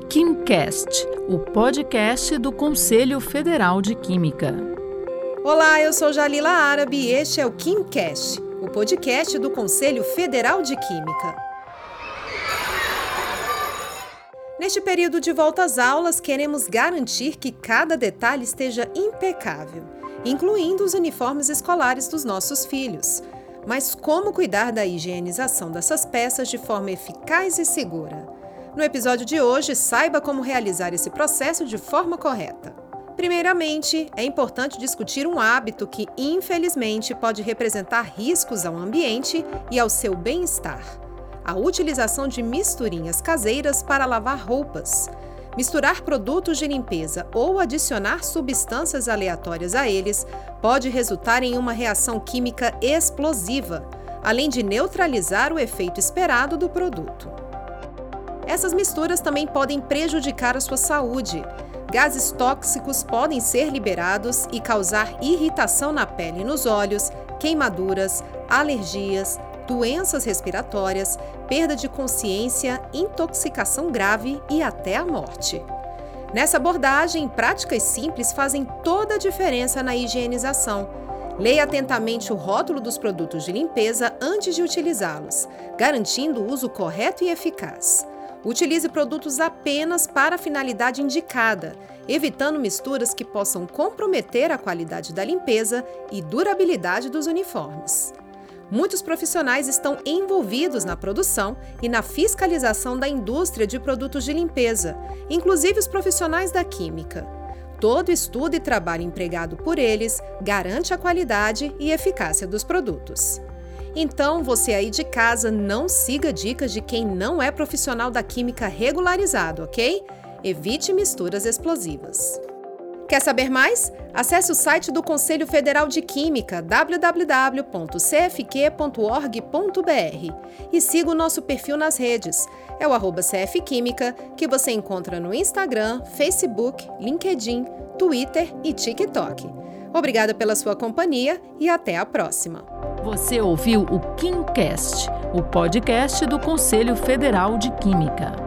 KimCast, o podcast do Conselho Federal de Química. Olá, eu sou Jalila Árabe e este é o KimCast, o podcast do Conselho Federal de Química. Neste período de volta às aulas, queremos garantir que cada detalhe esteja impecável, incluindo os uniformes escolares dos nossos filhos. Mas como cuidar da higienização dessas peças de forma eficaz e segura? No episódio de hoje, saiba como realizar esse processo de forma correta. Primeiramente, é importante discutir um hábito que, infelizmente, pode representar riscos ao ambiente e ao seu bem-estar: a utilização de misturinhas caseiras para lavar roupas. Misturar produtos de limpeza ou adicionar substâncias aleatórias a eles pode resultar em uma reação química explosiva, além de neutralizar o efeito esperado do produto. Essas misturas também podem prejudicar a sua saúde. Gases tóxicos podem ser liberados e causar irritação na pele e nos olhos, queimaduras, alergias, doenças respiratórias, perda de consciência, intoxicação grave e até a morte. Nessa abordagem, práticas simples fazem toda a diferença na higienização. Leia atentamente o rótulo dos produtos de limpeza antes de utilizá-los, garantindo o uso correto e eficaz. Utilize produtos apenas para a finalidade indicada, evitando misturas que possam comprometer a qualidade da limpeza e durabilidade dos uniformes. Muitos profissionais estão envolvidos na produção e na fiscalização da indústria de produtos de limpeza, inclusive os profissionais da química. Todo estudo e trabalho empregado por eles garante a qualidade e eficácia dos produtos. Então, você aí de casa, não siga dicas de quem não é profissional da química regularizado, ok? Evite misturas explosivas. Quer saber mais? Acesse o site do Conselho Federal de Química, www.cfq.org.br, e siga o nosso perfil nas redes. É o @CFQuímica, que você encontra no Instagram, Facebook, LinkedIn, Twitter e TikTok. Obrigada pela sua companhia e até a próxima. Você ouviu o KimCast, o podcast do Conselho Federal de Química.